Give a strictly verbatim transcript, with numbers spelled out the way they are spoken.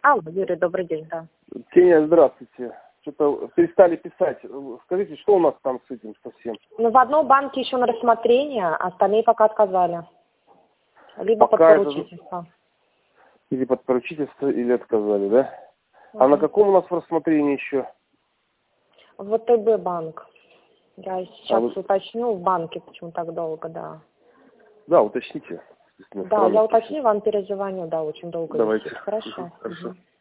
Алло, Юрий, добрый день, да. Ксения, здравствуйте. Что-то перестали писать. Скажите, что у нас там с этим совсем? Ну, в одном банке еще на рассмотрение, а остальные пока отказали. Либо Пока под это- поручительство. Или под поручительство, или отказали, да? А Мгм. на каком у нас в рассмотрении еще? В ВТБ банк. Я сейчас А вы- уточню в банке, почему так долго, да. Да, уточните. Естественно, Да, я сразу уточню, вам перезвоню, да, очень долго Давайте. висит. Хорошо. Мгм, хорошо. Мгм.